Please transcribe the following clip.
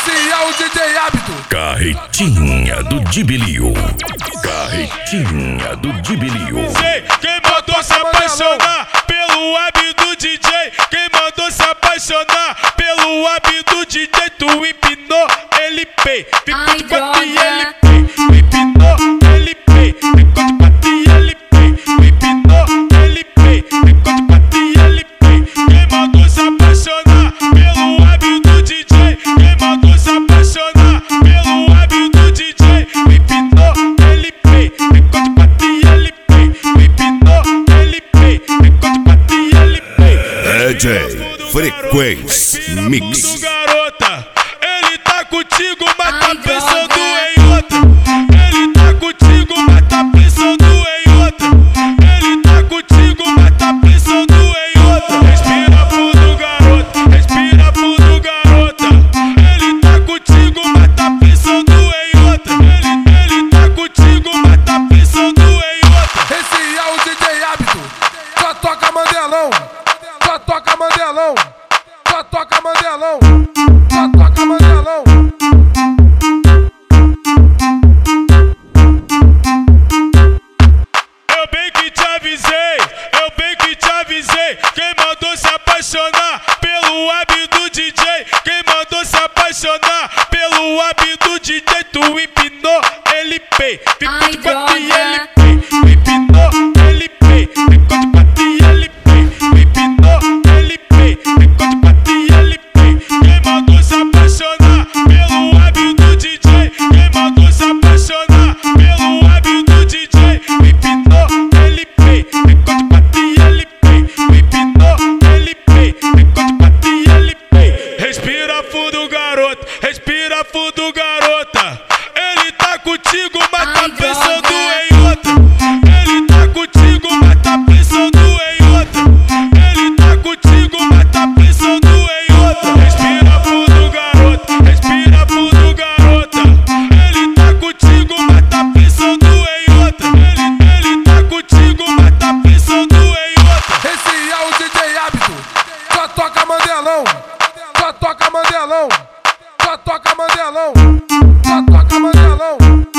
Esse é o DJ Hábito. Carretinha do Dibilio. Carretinha do Dibilio. Quem mandou se apaixonar pelo hábito DJ? Quem mandou se apaixonar pelo hábito DJ? Tu empinou, ele pei. Ficou de quatro e ele pei. Empinou, ele pei. Ficou de quatro e ele pei. Empinou, ele pei. Ficou de quatro e ele pei. Quem mandou se apaixonar pelo hábito DJ? Quem mandou se apaixonar pelo hábito DJ? Empinou, ele pei. Ficou de quatro e ele pei. Empinou, ele pei. Ficou de quatro e ele pei. DJ Frequência Mix. Garota, ele tá contigo, mas tá pensando em outra. Ele tá contigo, mas tá pensando em outra. Ele tá contigo, mas tá pensando em outra. Respira fundo, garota. Respira fundo, garota. Ele tá contigo, mas tá pensando em outra. Ele tá contigo, mas tá pensando em outra. Esse é o DJ Hábito. Só toca Mandelão. Só toca Mandelão. Só toca Mandelão. Só toca Mandelão. Eu bem que te avisei, eu bem que te avisei. Quem mandou se apaixonar pelo hábito DJ? Quem mandou se apaixonar pelo hábito DJ? Tu empinou, ele pei. Ficou de quatro e ele pei. Empinou, ele pei. Ficou de quatro e ele pei. Empinou, ele pei. Ficou de quatro e ele pei. Quem mandou se apaixonar pelo hábito DJ? Quem mandou se apaixonar pelo hábito DJ? Empinou, ele pei. Ficou de quatro e ele pei. Empinou, ele pei. Ficou de quatro e ele pei. Respira fundo, garoto. Respira fundo, garota. Ele tá contigo, mas tá pensando em outra. Ele tá contigo, mas tá pensando em outra. Ele tá contigo, mas tá pensando em outra. Respira fundo, garota. Respira fundo, garota. Ele tá contigo, mas tá pensando em outra. Ele tá contigo, mas tá pensando em outra. Esse é o DJ Hábito. Só toca Mandelão. Só toca Mandelão. Só toca Mandelão. Só toca Mandelão.